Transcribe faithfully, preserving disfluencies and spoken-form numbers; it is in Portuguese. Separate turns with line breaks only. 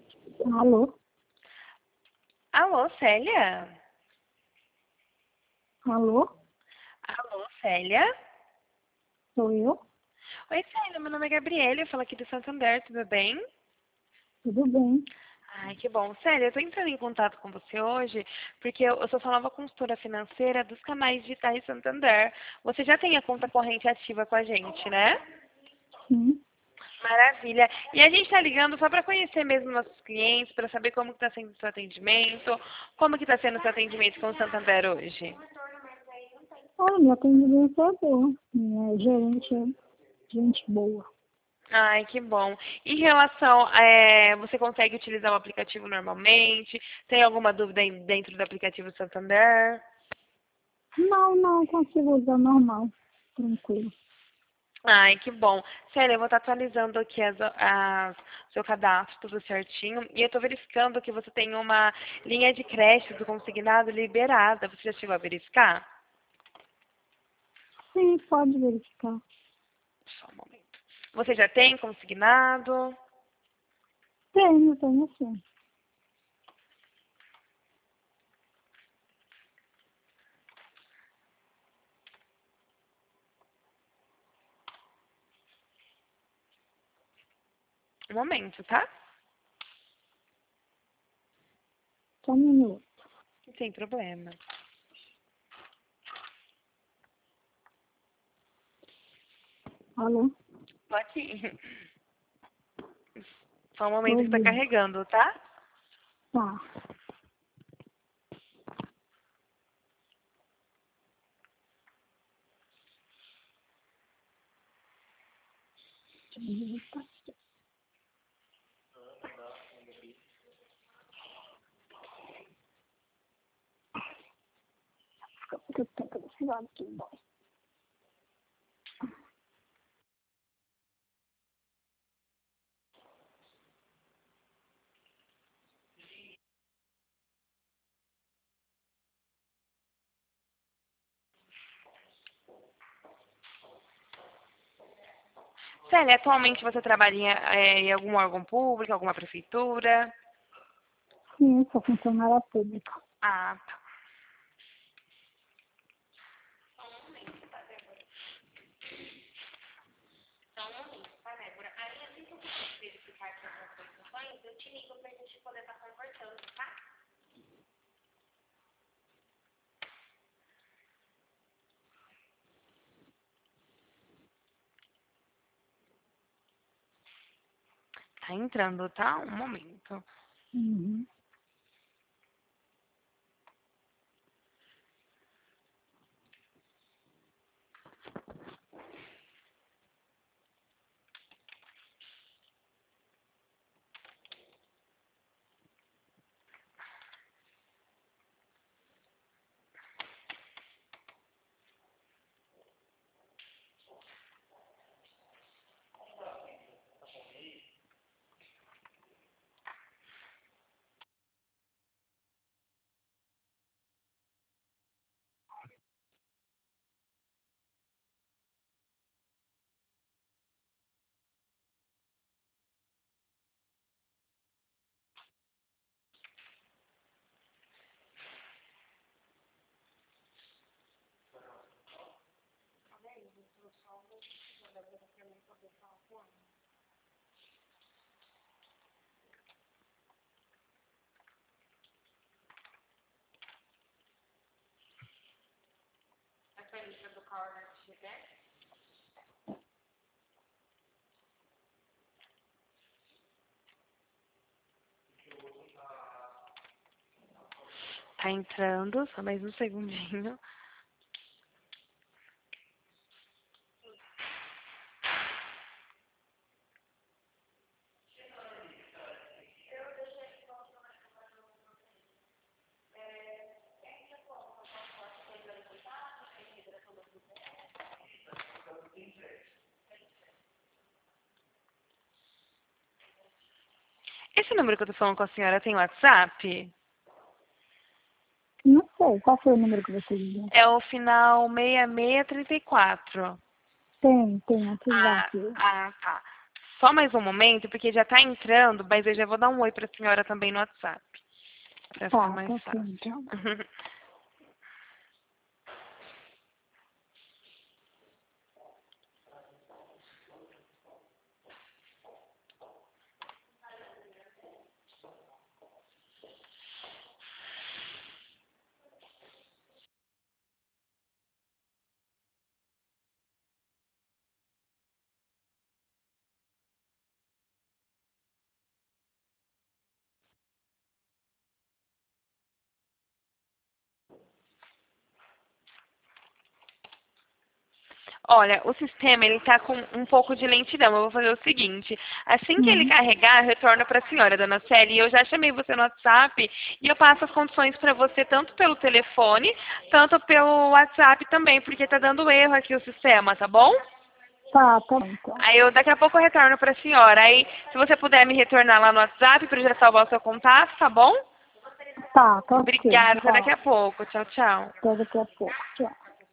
Alô?
Alô, Célia?
Alô?
Alô, Célia?
Sou eu?
Oi, Célia, meu nome é Gabriela, eu falo aqui do Santander, tudo bem?
Tudo bem?
Ai, que bom. Célia, eu tô entrando em contato com você hoje porque eu, eu sou sua nova consultora financeira dos canais digitais Santander. Você já tem a conta corrente ativa com a gente, né?
Sim.
Maravilha. E a gente está ligando só para conhecer mesmo nossos clientes, para saber como está sendo o seu atendimento, como que está sendo o seu atendimento com o Santander hoje.
Olha, meu atendimento é bom. Minha gerente é gente boa.
Ai, que bom. Em relação, é, você consegue utilizar o aplicativo normalmente? Tem alguma dúvida em- dentro do aplicativo Santander?
Não, não, consigo usar normal. Tranquilo.
Ai, que bom. Sério, eu vou estar atualizando aqui as, as, seu cadastro, tudo certinho. E eu estou verificando que você tem uma linha de crédito consignado liberada. Você já chegou a verificar?
Sim, pode verificar.
Só um momento. Você já tem consignado?
Tenho, tenho sim.
Um momento, tá?
Só um minuto.
Não tem problema.
Alô?
Tô aqui. Só um
Tô
momento que está
ouvindo.
carregando, tá?
Tá. Deixa eu digitar aqui. Fica muito tempo desse lado que dói.
Célia, atualmente você trabalha em, é, em algum órgão público, alguma prefeitura?
Sim, sou funcionária pública.
Ah, tá. Tá entrando, tá? Um momento.
Uhum.
Tá entrando, só mais um segundinho. Esse número que eu tô falando com a senhora tem WhatsApp?
Não sei, qual foi o número que você deu?
É o final seis seis três quatro.
Tem, tem
Ah,
WhatsApp.
ah, tá. Só mais um momento, porque já está entrando, mas eu já vou dar um oi para a senhora também no WhatsApp. Para ficar
Tá,
mais
tá
fácil.
sim, então.
Olha, o sistema ele está com um pouco de lentidão. Eu vou fazer o seguinte: assim que ele
Uhum.
carregar, eu retorno para a senhora, dona Célia. Eu já chamei você no WhatsApp e eu passo as condições para você tanto pelo telefone, tanto pelo WhatsApp também, porque está dando erro aqui o sistema, tá bom?
Tá, tá bom, então.
Aí eu daqui a pouco eu retorno para a senhora. Aí, se você puder me retornar lá no WhatsApp para eu já salvar o seu contato, tá bom?
Tá, tá ok.
Obrigada, até daqui
Tá.
a pouco. Tchau, tchau.
Até daqui a pouco. Tchau.